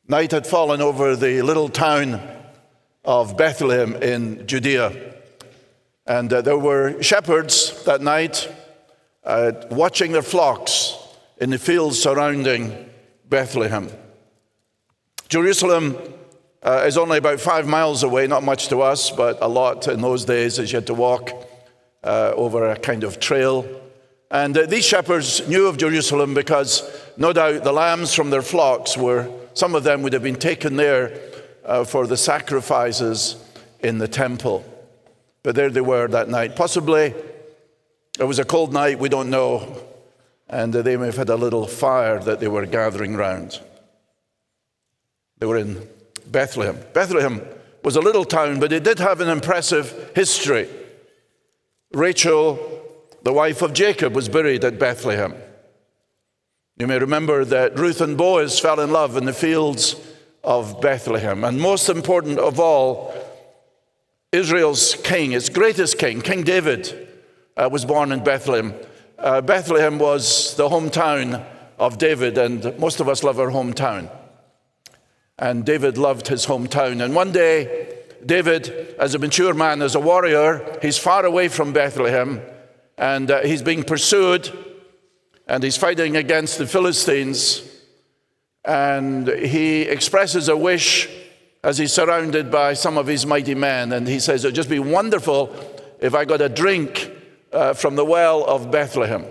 Night had fallen over the little town of Bethlehem in Judea. And there were shepherds that night watching their flocks in the fields surrounding Bethlehem. Jerusalem is only about 5 miles away, not much to us, but a lot in those days as you had to walk over a kind of trail. And these shepherds knew of Jerusalem because no doubt the lambs from their flocks some of them would have been taken there for the sacrifices in the temple. But there they were that night. Possibly it was a cold night, we don't know. And they may have had a little fire that they were gathering round. They were in Bethlehem. Bethlehem was a little town, but it did have an impressive history. Rachel, the wife of Jacob, was buried at Bethlehem. You may remember that Ruth and Boaz fell in love in the fields of Bethlehem. And most important of all, Israel's king, its greatest king, King David, was born in Bethlehem. Bethlehem was the hometown of David, and most of us love our hometown. And David loved his hometown. And one day, David, as a mature man, as a warrior, he's far away from Bethlehem, and he's being pursued, and he's fighting against the Philistines. And he expresses a wish as he's surrounded by some of his mighty men. And he says, it'd just be wonderful if I got a drink from the well of Bethlehem.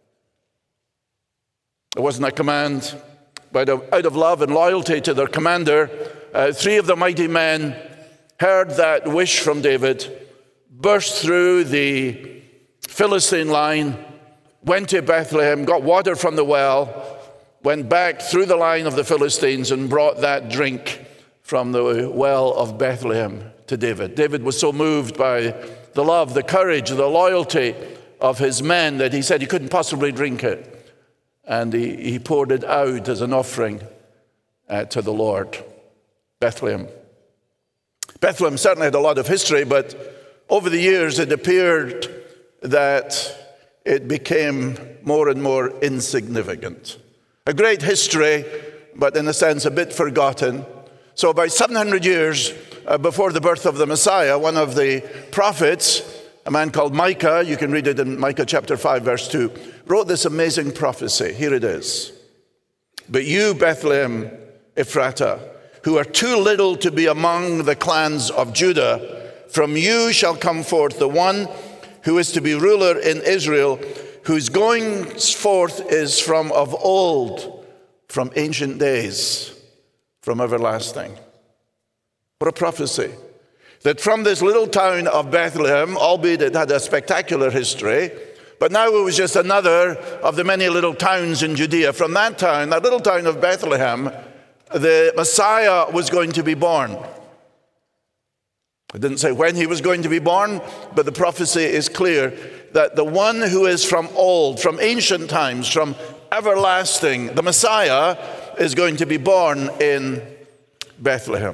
It wasn't a command, but out of love and loyalty to their commander, 3 of the mighty men heard that wish from David, burst through the Philistine line, went to Bethlehem, got water from the well, went back through the line of the Philistines and brought that drink from the well of Bethlehem to David. David was so moved by the love, the courage, the loyalty of his men that he said he couldn't possibly drink it. And he poured it out as an offering to the Lord. Bethlehem. Bethlehem certainly had a lot of history, but over the years it appeared that it became more and more insignificant. A great history, but in a sense a bit forgotten. So about 700 years before the birth of the Messiah, one of the prophets, a man called Micah, you can read it in Micah chapter 5, verse 2, wrote this amazing prophecy. Here it is. But you, Bethlehem Ephratah, who are too little to be among the clans of Judah, from you shall come forth the one who is to be ruler in Israel, whose going forth is from of old, from ancient days, from everlasting. What a prophecy. That from this little town of Bethlehem, albeit it had a spectacular history, but now it was just another of the many little towns in Judea. From that town, that little town of Bethlehem, the Messiah was going to be born. It didn't say when he was going to be born, but the prophecy is clear that the one who is from old, from ancient times, from everlasting, the Messiah is going to be born in Bethlehem.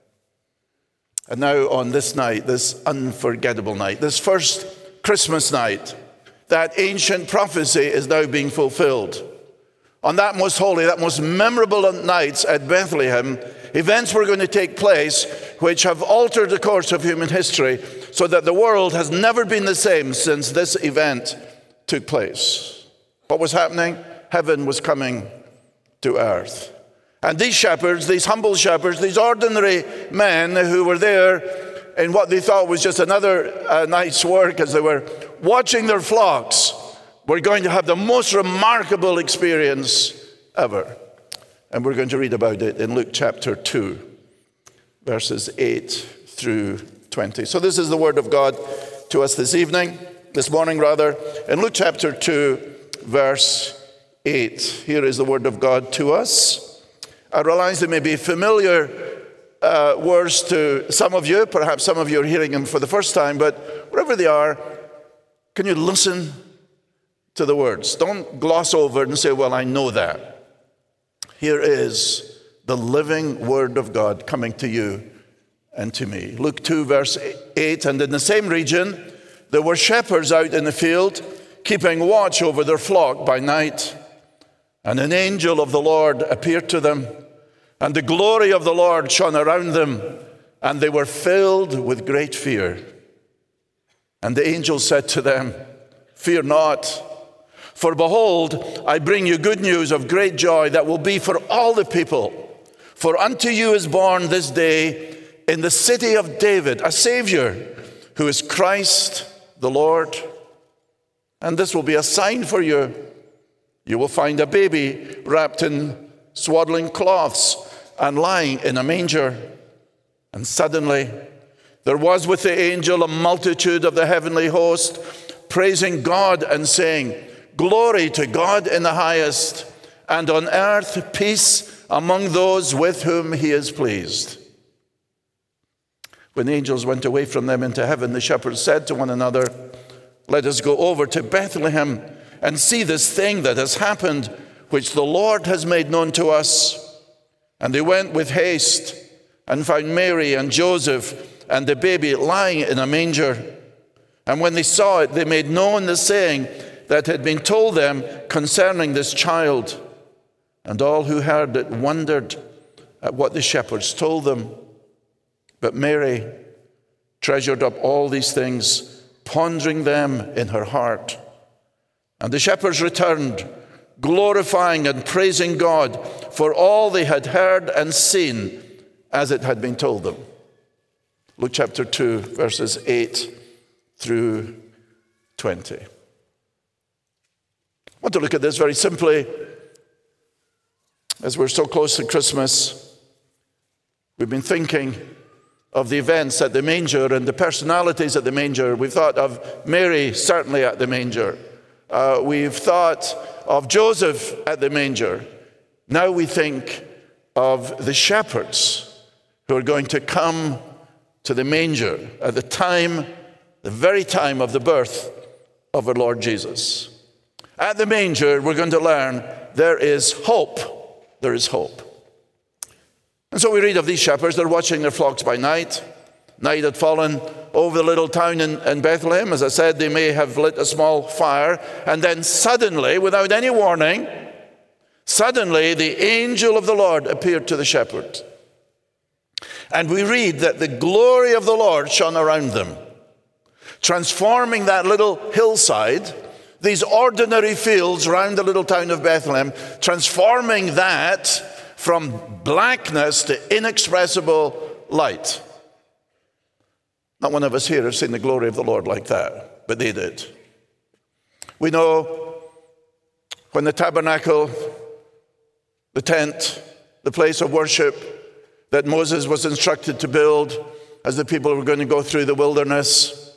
And now on this night, this unforgettable night, this first Christmas night, that ancient prophecy is now being fulfilled. On that most holy, that most memorable of nights at Bethlehem, events were going to take place which have altered the course of human history so that the world has never been the same since this event took place. What was happening? Heaven was coming to earth. And these shepherds, these humble shepherds, these ordinary men who were there in what they thought was just another night's work as they were watching their flocks, were going to have the most remarkable experience ever. And we're going to read about it in Luke chapter 2, verses 8 through 20. So this is the word of God to us this morning, in Luke chapter 2, verse 8. Here is the word of God to us. I realize they may be familiar words to some of you. Perhaps some of you are hearing them for the first time, but wherever they are, can you listen to the words? Don't gloss over and say, well, I know that. Here is the living word of God coming to you and to me. Luke 2, verse 8, and in the same region, there were shepherds out in the field, keeping watch over their flock by night. And an angel of the Lord appeared to them, And the glory of the Lord shone around them, and they were filled with great fear. And the angel said to them, "Fear not, for behold, I bring you good news of great joy that will be for all the people. For unto you is born this day in the city of David a Savior, who is Christ the Lord. And this will be a sign for you. You will find a baby wrapped in swaddling cloths and lying in a manger." And suddenly there was with the angel a multitude of the heavenly host, praising God and saying, "Glory to God in the highest, and on earth peace among those with whom he is pleased." When the angels went away from them into heaven, the shepherds said to one another, "Let us go over to Bethlehem and see this thing that has happened, which the Lord has made known to us." And they went with haste and found Mary and Joseph and the baby lying in a manger. And when they saw it, they made known the saying that had been told them concerning this child. And all who heard it wondered at what the shepherds told them. But Mary treasured up all these things, pondering them in her heart. And the shepherds returned, glorifying and praising God for all they had heard and seen as it had been told them. Luke chapter 2, verses 8 through 20. I want to look at this very simply. As we're so close to Christmas, we've been thinking of the events at the manger and the personalities at the manger. We've thought of Mary, certainly at the manger. We've thought of Joseph at the manger. Now we think of the shepherds who are going to come to the manger at the very time of the birth of our Lord Jesus. At the manger, we're going to learn there is hope. There is hope. And so we read of these shepherds. They're watching their flocks by night. Night had fallen over the little town in Bethlehem. As I said, they may have lit a small fire. And then suddenly, without any warning, the angel of the Lord appeared to the shepherds. And we read that the glory of the Lord shone around them, transforming that little hillside, these ordinary fields around the little town of Bethlehem, transforming that from blackness to inexpressible light. Not one of us here has seen the glory of the Lord like that, but they did. We know when the tabernacle, the tent, the place of worship that Moses was instructed to build as the people were going to go through the wilderness,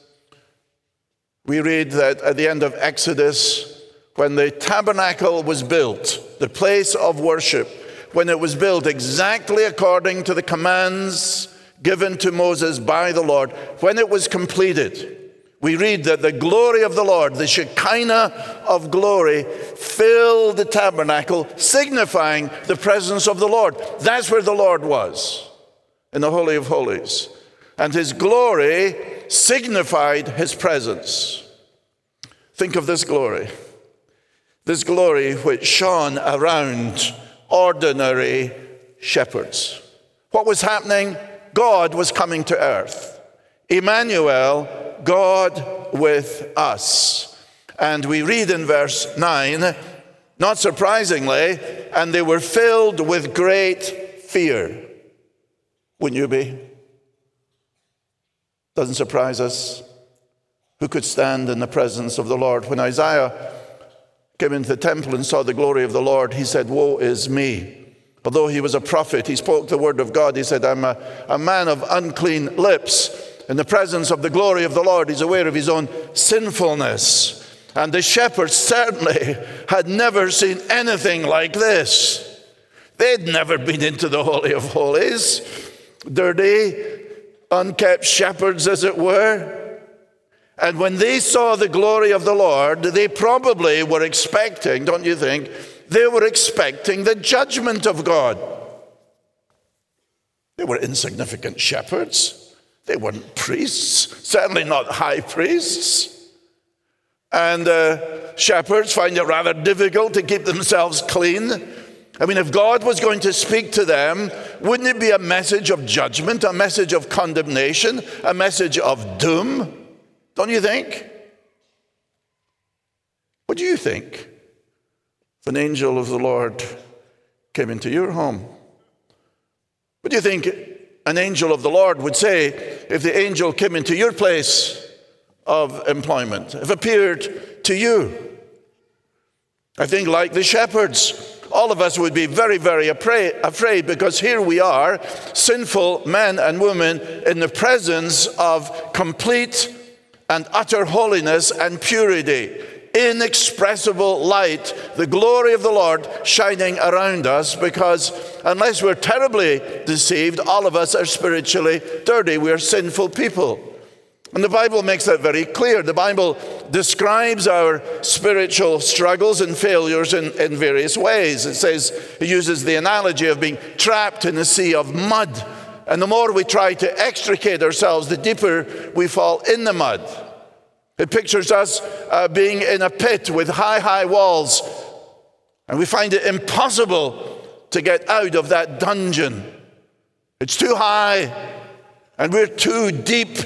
we read that at the end of Exodus, when the tabernacle was built, the place of worship, when it was built exactly according to the commands given to Moses by the Lord, when it was completed, we read that the glory of the Lord, the Shekinah of glory, filled the tabernacle, signifying the presence of the Lord. That's where the Lord was, in the Holy of Holies. And his glory signified his presence. Think of this glory which shone around ordinary shepherds. What was happening? God was coming to earth. Emmanuel, God with us. And we read in verse 9, not surprisingly, and they were filled with great fear. Wouldn't you be? Doesn't surprise us. Who could stand in the presence of the Lord? When Isaiah came into the temple and saw the glory of the Lord, he said, "Woe is me." Although he was a prophet, he spoke the word of God. He said, "I'm a man of unclean lips." In the presence of the glory of the Lord, he's aware of his own sinfulness. And the shepherds certainly had never seen anything like this. They'd never been into the Holy of Holies. Dirty, unkept shepherds, as it were. And when they saw the glory of the Lord, they probably were expecting, don't you think? They were expecting the judgment of God. They were insignificant shepherds. They weren't priests, certainly not high priests. And shepherds find it rather difficult to keep themselves clean. I mean, if God was going to speak to them, wouldn't it be a message of judgment, a message of condemnation, a message of doom? Don't you think? What do you think if an angel of the Lord came into your home? What do you think an angel of the Lord would say if the angel came into your place of employment, if appeared to you? I think, like the shepherds, all of us would be very, very afraid, because here we are, sinful men and women in the presence of complete and utter holiness and purity, inexpressible light, the glory of the Lord shining around us, because unless we're terribly deceived, all of us are spiritually dirty. We are sinful people. And the Bible makes that very clear. The Bible describes our spiritual struggles and failures in various ways. It says, it uses the analogy of being trapped in a sea of mud. And the more we try to extricate ourselves, the deeper we fall in the mud. It pictures us being in a pit with high, high walls. And we find it impossible to get out of that dungeon. It's too high, and we're too deep.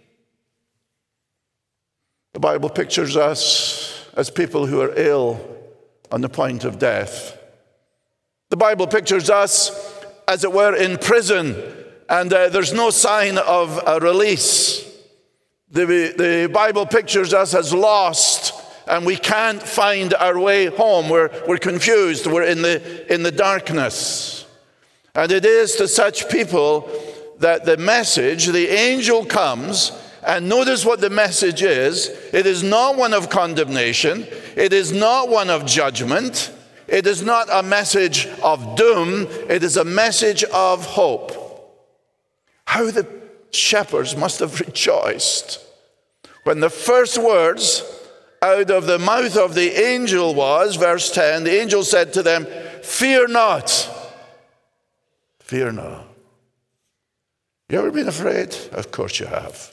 The Bible pictures us as people who are ill on the point of death. The Bible pictures us, as it were, in prison, and there's no sign of a release. The Bible pictures us as lost, and we can't find our way home. We're confused. We're in the darkness. And it is to such people that the message, the angel comes. And notice what the message is. It is not one of condemnation. It is not one of judgment. It is not a message of doom. It is a message of hope. How the shepherds must have rejoiced when the first words out of the mouth of the angel was, verse 10, the angel said to them, "Fear not. Fear not." You ever been afraid? Of course you have.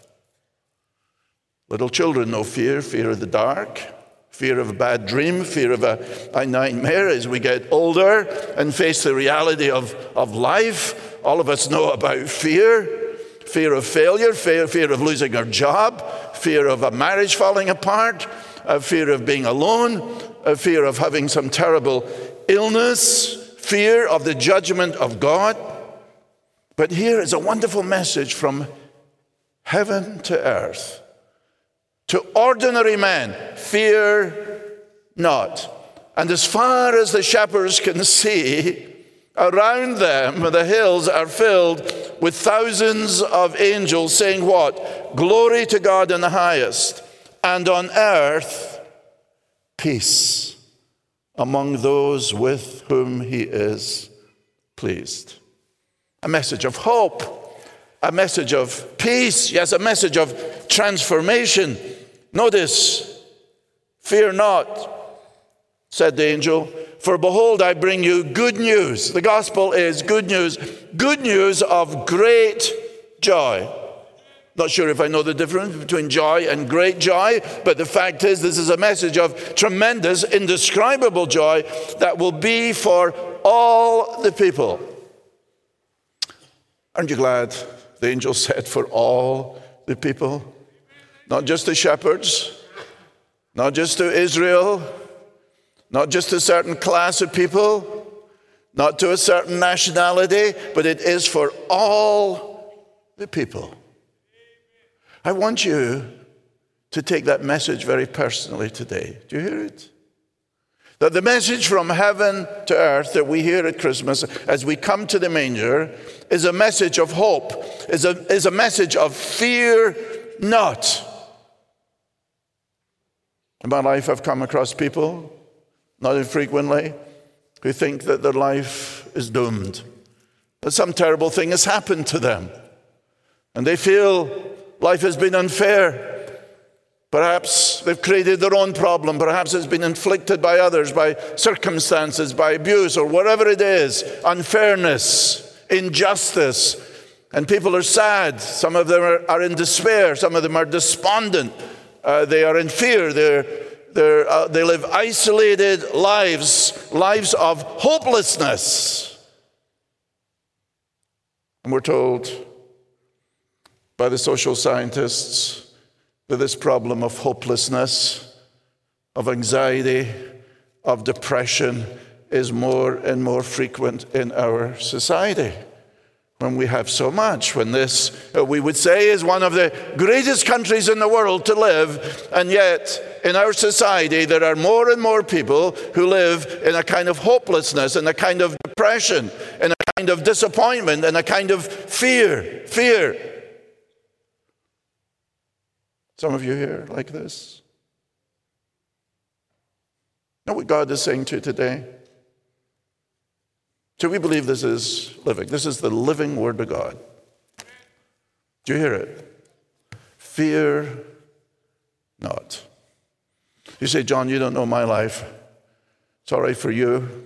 Little children know fear of the dark, fear of a bad dream, fear of a nightmare. As we get older and face the reality of life, all of us know about fear of failure, fear of losing our job, fear of a marriage falling apart, fear of being alone, fear of having some terrible illness, fear of the judgment of God. But here is a wonderful message from heaven to earth. To ordinary men, fear not. And as far as the shepherds can see, around them the hills are filled with thousands of angels saying what? Glory to God in the highest, and on earth peace among those with whom he is pleased. A message of hope, a message of peace, yes, a message of transformation. Notice, fear not, said the angel, for behold, I bring you good news. The gospel is good news of great joy. Not sure if I know the difference between joy and great joy, but the fact is this is a message of tremendous, indescribable joy that will be for all the people. Aren't you glad the angel said for all the people? Not just the shepherds, not just to Israel, not just a certain class of people, not to a certain nationality, but it is for all the people. I want you to take that message very personally today. Do you hear it? That the message from heaven to earth that we hear at Christmas as we come to the manger is a message of hope, is a message of fear not. In my life, I've come across people, not infrequently, who think that their life is doomed, that some terrible thing has happened to them, and they feel life has been unfair. Perhaps they've created their own problem. Perhaps it's been inflicted by others, by circumstances, by abuse, or whatever it is, unfairness, injustice. And people are sad. Some of them are in despair. Some of them are despondent. They are in fear. They live isolated lives of hopelessness. And we're told by the social scientists that this problem of hopelessness, of anxiety, of depression is more and more frequent in our society. When we have so much, when this, we would say, is one of the greatest countries in the world to live, and yet in our society there are more and more people who live in a kind of hopelessness, in a kind of depression, in a kind of disappointment, in a kind of fear. Some of you here like this. Know what God is saying to you today? So we believe this is living. This is the living Word of God. Do you hear it? Fear not. You say, John, you don't know my life. It's all right for you.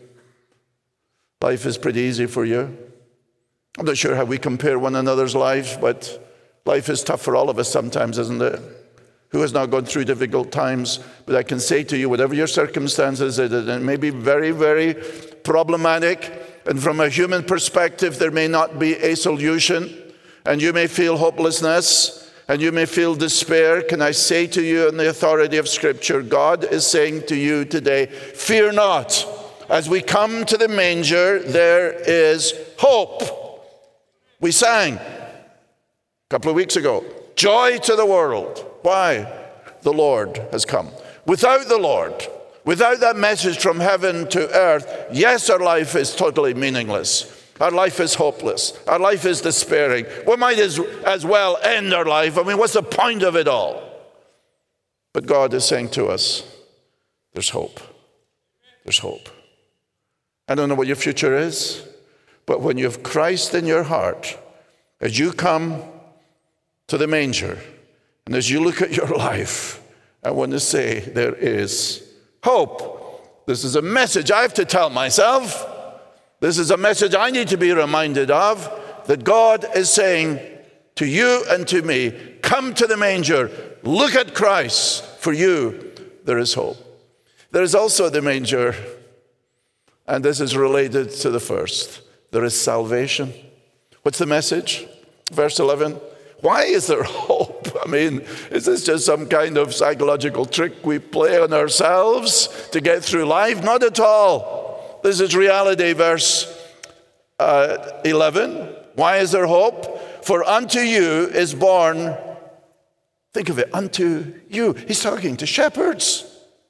Life is pretty easy for you. I'm not sure how we compare one another's lives, but life is tough for all of us sometimes, isn't it? Who has not gone through difficult times? But I can say to you, whatever your circumstances, it may be very, very problematic. And from a human perspective, there may not be a solution. And you may feel hopelessness, and you may feel despair. Can I say to you in the authority of Scripture, God is saying to you today, fear not. As we come to the manger, there is hope. We sang a couple of weeks ago, joy to the world. Why? The Lord has come. Without the Lord, without that message from heaven to earth, yes, our life is totally meaningless. Our life is hopeless. Our life is despairing. We might as well end our life. I mean, what's the point of it all? But God is saying to us, there's hope. There's hope. I don't know what your future is, but when you have Christ in your heart, as you come to the manger, and as you look at your life, I want to say there is hope. This is a message I have to tell myself. This is a message I need to be reminded of, that God is saying to you and to me, come to the manger, look at Christ. For you, there is hope. There is also the manger, and this is related to the first. There is salvation. What's the message? Verse 11. Why is there hope? I mean, is this just some kind of psychological trick we play on ourselves to get through life? Not at all. This is reality, verse 11. Why is there hope? For unto you is born, think of it, unto you. He's talking to shepherds.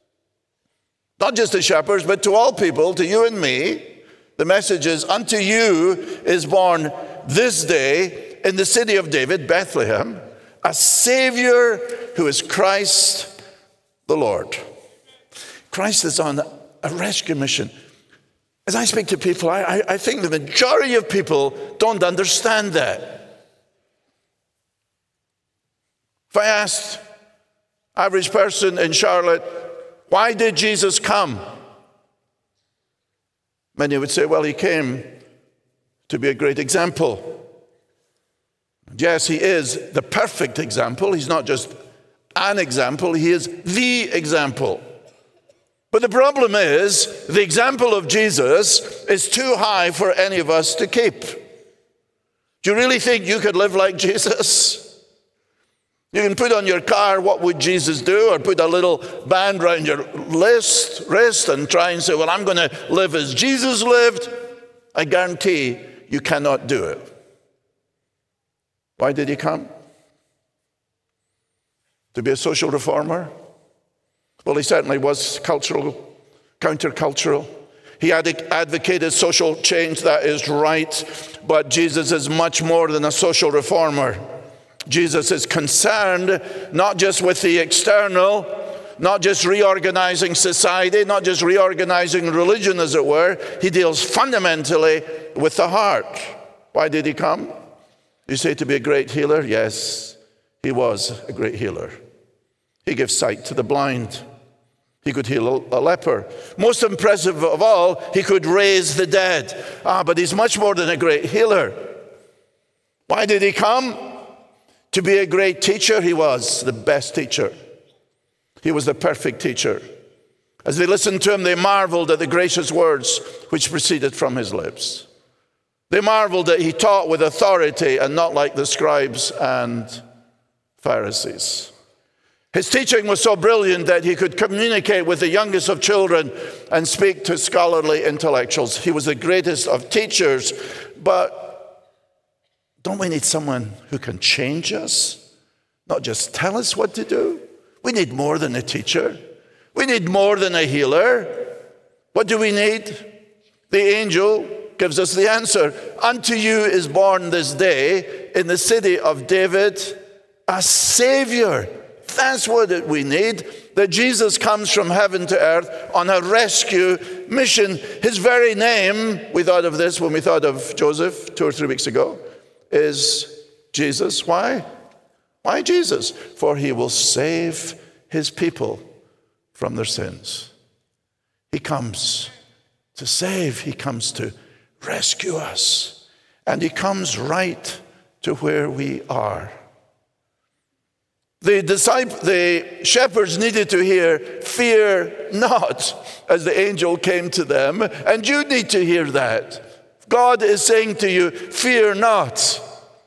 Not just to shepherds, but to all people, to you and me. The message is, unto you is born this day in the city of David, Bethlehem, a Savior who is Christ the Lord. Christ is on a rescue mission. As I speak to people, I think the majority of people don't understand that. If I asked average person in Charlotte, why did Jesus come? Many would say, well, he came to be a great example. Yes, he is the perfect example. He's not just an example, he is the example. But the problem is, the example of Jesus is too high for any of us to keep. Do you really think you could live like Jesus? You can put on your car, what would Jesus do? Or put a little band around your wrist and try and say, well, I'm going to live as Jesus lived. I guarantee you cannot do it. Why did he come? To be a social reformer? Well, he certainly was countercultural. He advocated social change, that is right, but Jesus is much more than a social reformer. Jesus is concerned not just with the external, not just reorganizing society, not just reorganizing religion, as it were. He deals fundamentally with the heart. Why did he come? You say to be a great healer? Yes, he was a great healer. He gives sight to the blind. He could heal a leper. Most impressive of all, he could raise the dead. But he's much more than a great healer. Why did he come? To be a great teacher. He was the best teacher. He was the perfect teacher. As they listened to him, they marveled at the gracious words which proceeded from his lips. They marveled that he taught with authority and not like the scribes and Pharisees. His teaching was so brilliant that he could communicate with the youngest of children and speak to scholarly intellectuals. He was the greatest of teachers, but don't we need someone who can change us? Not just tell us what to do. We need more than a teacher. We need more than a healer. What do we need? The angel gives us the answer. Unto you is born this day in the city of David a Savior. That's what we need. That Jesus comes from heaven to earth on a rescue mission. His very name, we thought of this when we thought of Joseph 2 or 3 weeks ago, is Jesus. Why? Why Jesus? For he will save his people from their sins. He comes to save. He comes to rescue us. And he comes right to where we are. The shepherds needed to hear, fear not, as the angel came to them. And you need to hear that. God is saying to you, fear not.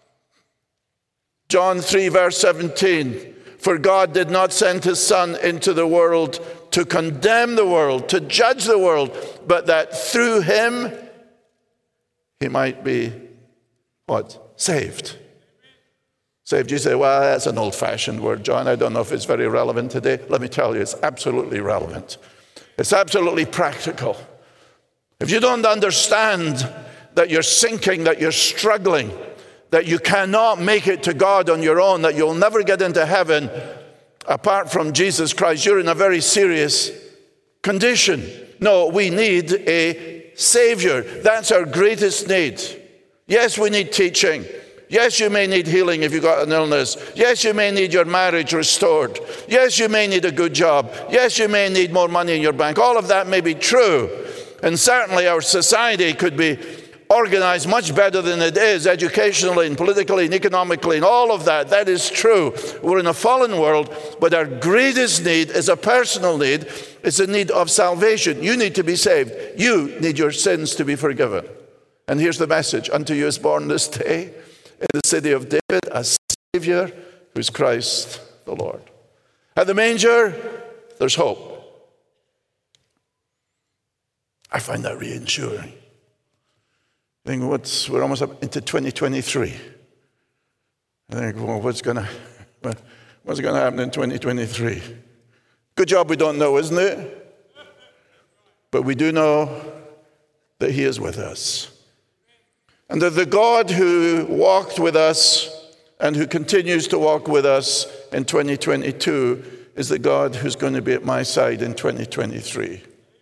John 3 verse 17, for God did not send his Son into the world to condemn the world, to judge the world, but that through him he might be, what? Saved. Saved. You say, well, that's an old-fashioned word, John. I don't know if it's very relevant today. Let me tell you, it's absolutely relevant. It's absolutely practical. If you don't understand that you're sinking, that you're struggling, that you cannot make it to God on your own, that you'll never get into heaven apart from Jesus Christ, you're in a very serious condition. No, we need a Savior. That's our greatest need. Yes, we need teaching. Yes, you may need healing if you've got an illness. Yes, you may need your marriage restored. Yes, you may need a good job. Yes, you may need more money in your bank. All of that may be true. And certainly our society could be organized much better than it is, educationally and politically and economically and all of that. That is true. We're in a fallen world, but our greatest need is a personal need. It's a need of salvation. You need to be saved. You need your sins to be forgiven. And here's the message. Unto you is born this day in the city of David a Savior who is Christ the Lord. At the manger, there's hope. I find that reassuring. I think we're almost up into 2023. I think, well, what's going to happen in 2023? Good job we don't know, isn't it? But we do know that he is with us. And that the God who walked with us and who continues to walk with us in 2022 is the God who's going to be at my side in 2023.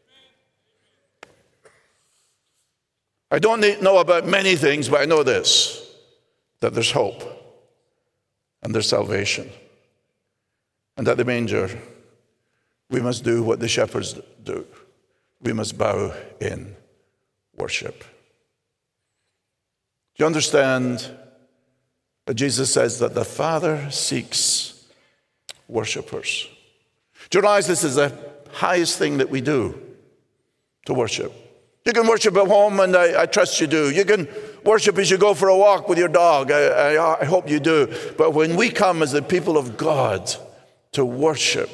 I don't know about many things, but I know this, that there's hope and there's salvation. And at the manger, we must do what the shepherds do. We must bow in worship. Do you understand that Jesus says that the Father seeks worshipers? Do you realize this is the highest thing that we do, to worship? You can worship at home, and I trust you do. You can worship as you go for a walk with your dog. I hope you do. But when we come as the people of God to worship,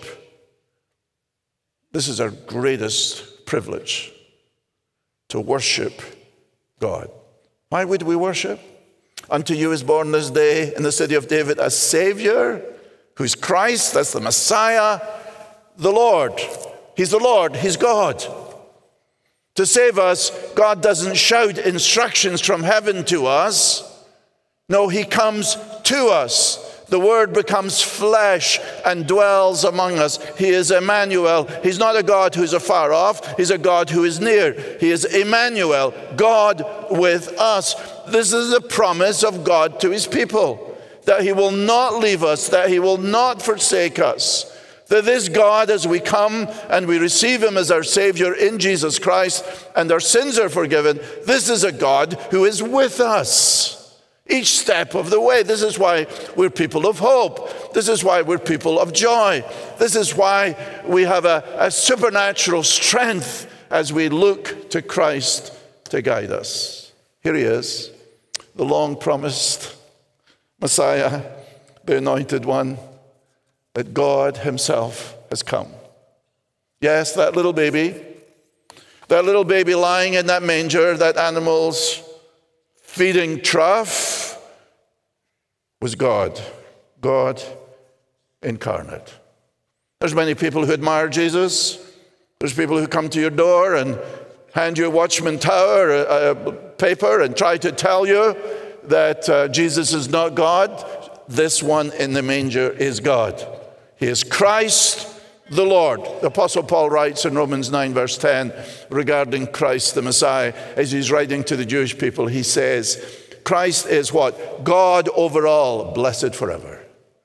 this is our greatest privilege, to worship God. Why would we worship? Unto you is born this day in the city of David a Savior, who's Christ, that's the Messiah, the Lord. He's the Lord, he's God. To save us, God doesn't shout instructions from heaven to us. No, he comes to us. The Word becomes flesh and dwells among us. He is Emmanuel. He's not a God who's afar off. He's a God who is near. He is Emmanuel, God with us. This is the promise of God to his people, that he will not leave us, that he will not forsake us. That this God, as we come and we receive him as our Savior in Jesus Christ and our sins are forgiven, this is a God who is with us. Each step of the way. This is why we're people of hope. This is why we're people of joy. This is why we have a supernatural strength as we look to Christ to guide us. Here he is, the long-promised Messiah, the anointed one, that God himself has come. Yes, that little baby lying in that manger, that animal's feeding trough, was God incarnate. There's many people who admire Jesus. There's people who come to your door and hand you a Watchman Tower, a paper, and try to tell you that Jesus is not God. This one in the manger is God. He is Christ the Lord. The Apostle Paul writes in Romans 9 verse 10 regarding Christ the Messiah, as he's writing to the Jewish people, he says, Christ is what? God over all, blessed forever.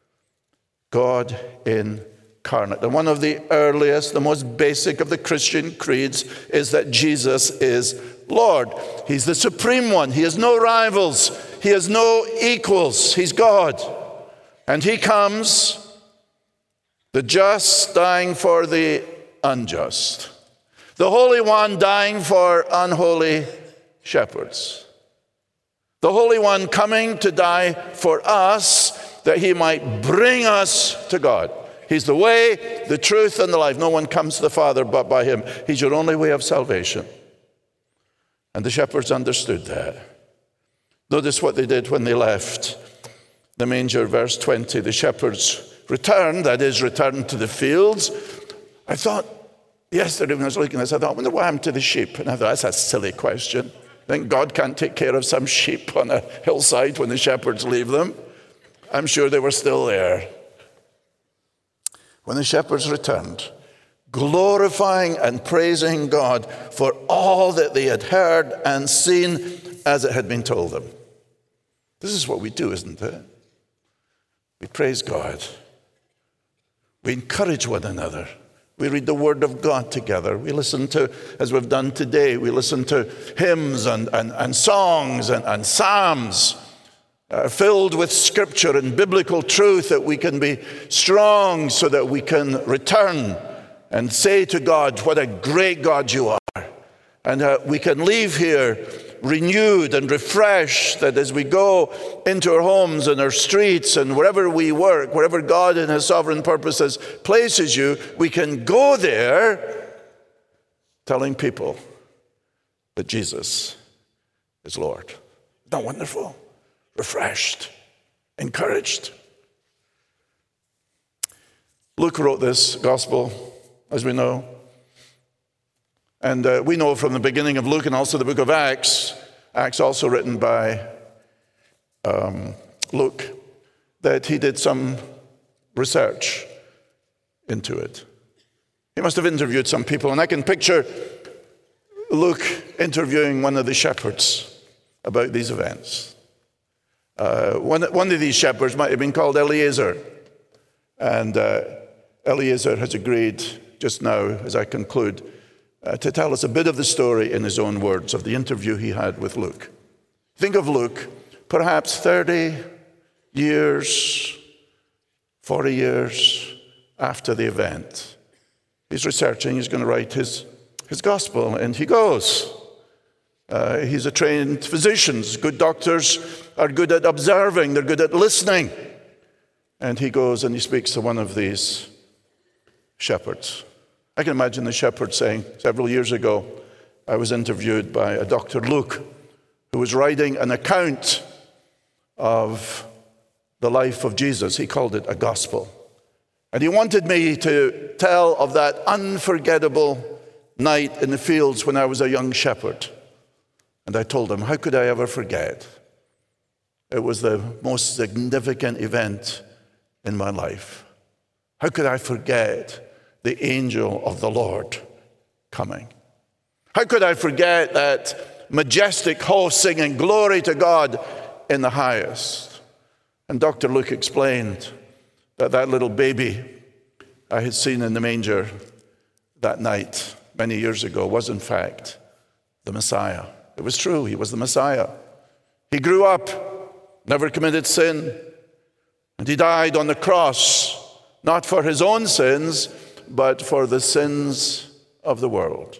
God incarnate. And one of the earliest, the most basic of the Christian creeds is that Jesus is Lord. He's the supreme one. He has no rivals. He has no equals. He's God. And he comes, the just dying for the unjust, the Holy One dying for unholy shepherds, the Holy One coming to die for us that he might bring us to God. He's the way, the truth, and the life. No one comes to the Father but by him. He's your only way of salvation. And the shepherds understood that. Notice what they did when they left the manger, verse 20. The shepherds returned, that is, returned to the fields. I thought, yesterday when I was looking at this, I thought, I wonder what happened to the sheep? And I thought, that's a silly question. I think God can't take care of some sheep on a hillside when the shepherds leave them. I'm sure they were still there. When the shepherds returned, glorifying and praising God for all that they had heard and seen as it had been told them. This is what we do, isn't it? We praise God. We encourage one another. We read the Word of God together. We listen to, as we've done today, we listen to hymns and songs and psalms filled with Scripture and biblical truth, that we can be strong so that we can return and say to God, what a great God you are. And we can leave here renewed and refreshed, that as we go into our homes and our streets and wherever we work, wherever God in his sovereign purposes places you, we can go there telling people that Jesus is Lord. Isn't that wonderful? Refreshed, encouraged. Luke wrote this gospel, as we know. And we know from the beginning of Luke and also the book of Acts, Acts also written by Luke, that he did some research into it. He must have interviewed some people, and I can picture Luke interviewing one of the shepherds about these events. One of these shepherds might have been called Eliezer, and Eliezer has agreed just now, as I conclude, to tell us a bit of the story in his own words of the interview he had with Luke. Think of Luke, perhaps 30 years, 40 years after the event. He's researching, he's going to write his gospel, and he goes. He's a trained physician. Good doctors are good at observing, they're good at listening. And he goes and he speaks to one of these shepherds. I can imagine the shepherd saying, several years ago, I was interviewed by a Dr. Luke, who was writing an account of the life of Jesus. He called it a gospel. And he wanted me to tell of that unforgettable night in the fields when I was a young shepherd. And I told him, how could I ever forget? It was the most significant event in my life. How could I forget the angel of the Lord coming? How could I forget that majestic host singing glory to God in the highest? And Dr. Luke explained that little baby I had seen in the manger that night many years ago was in fact the Messiah. It was true, he was the Messiah. He grew up never committed sin. And he died on the cross, not for his own sins, but for the sins of the world.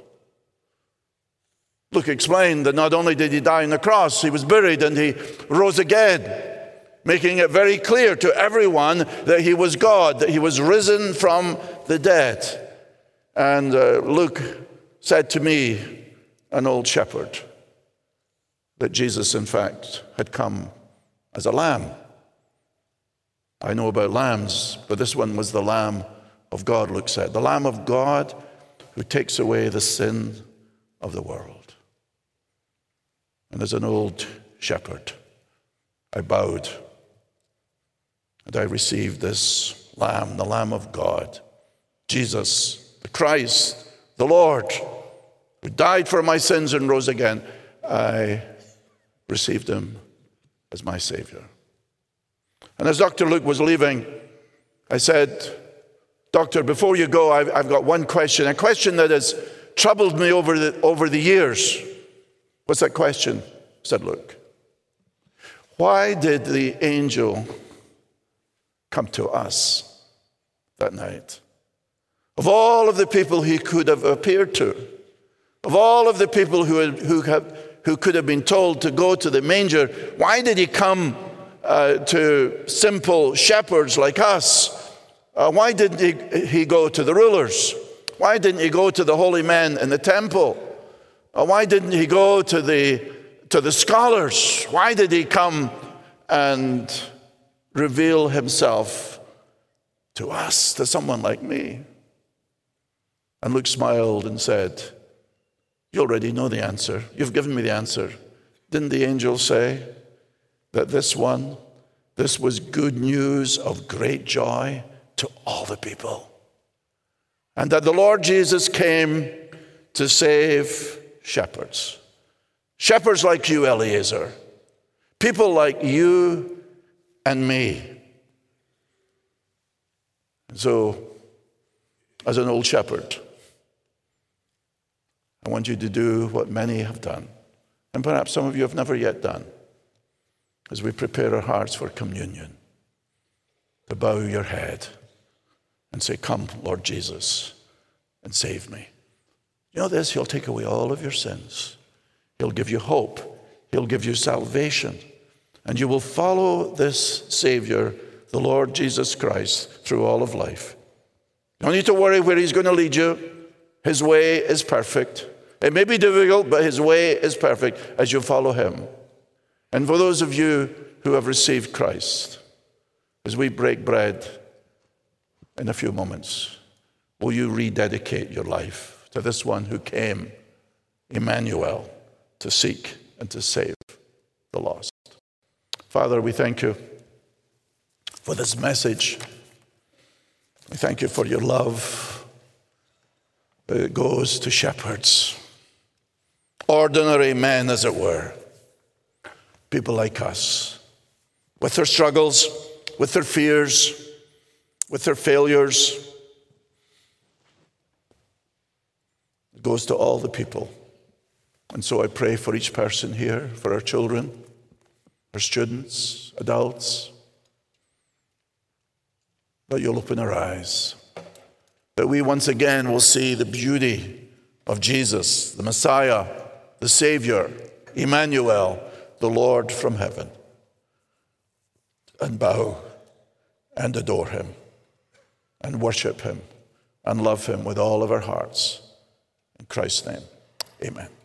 Luke explained that not only did he die on the cross, he was buried and he rose again, making it very clear to everyone that he was God, that he was risen from the dead. And Luke said to me, an old shepherd, that Jesus, in fact, had come as a lamb. I know about lambs, but this one was the Lamb of God, Luke said. The Lamb of God who takes away the sin of the world. And as an old shepherd, I bowed and I received this Lamb, the Lamb of God, Jesus, the Christ, the Lord, who died for my sins and rose again. I received him as my Savior. And as Dr. Luke was leaving, I said, Doctor, before you go, I've got one question, a question that has troubled me over the years. What's that question? Said Luke. Why did the angel come to us that night? Of all of the people he could have appeared to, of all of the people who could have been told to go to the manger, why did he come to simple shepherds like us? Why didn't he go to the rulers? Why didn't he go to the holy men in the temple? Why didn't he go to the scholars? Why did he come and reveal himself to us, to someone like me? And Luke smiled and said, you already know the answer. You've given me the answer. Didn't the angel say that this was good news of great joy to all the people? And that the Lord Jesus came to save shepherds. Shepherds like you, Eliezer. People like you and me. So, as an old shepherd, I want you to do what many have done, and perhaps some of you have never yet done, as we prepare our hearts for communion, to bow your head and say, come, Lord Jesus, and save me. You know this, he'll take away all of your sins. He'll give you hope. He'll give you salvation. And you will follow this Savior, the Lord Jesus Christ, through all of life. You don't need to worry where he's going to lead you. His way is perfect. It may be difficult, but his way is perfect as you follow him. And for those of you who have received Christ, as we break bread in a few moments, will you rededicate your life to this one who came, Emmanuel, to seek and to save the lost? Father, we thank you for this message. We thank you for your love that goes to shepherds, ordinary men, as it were, people like us, with their struggles, with their fears, with their failures. It goes to all the people. And so I pray for each person here, for our children, our students, adults, that you'll open our eyes, that we once again will see the beauty of Jesus, the Messiah, the Savior, Emmanuel, the Lord from heaven, and bow and adore him and worship him and love him with all of our hearts. In Christ's name, amen.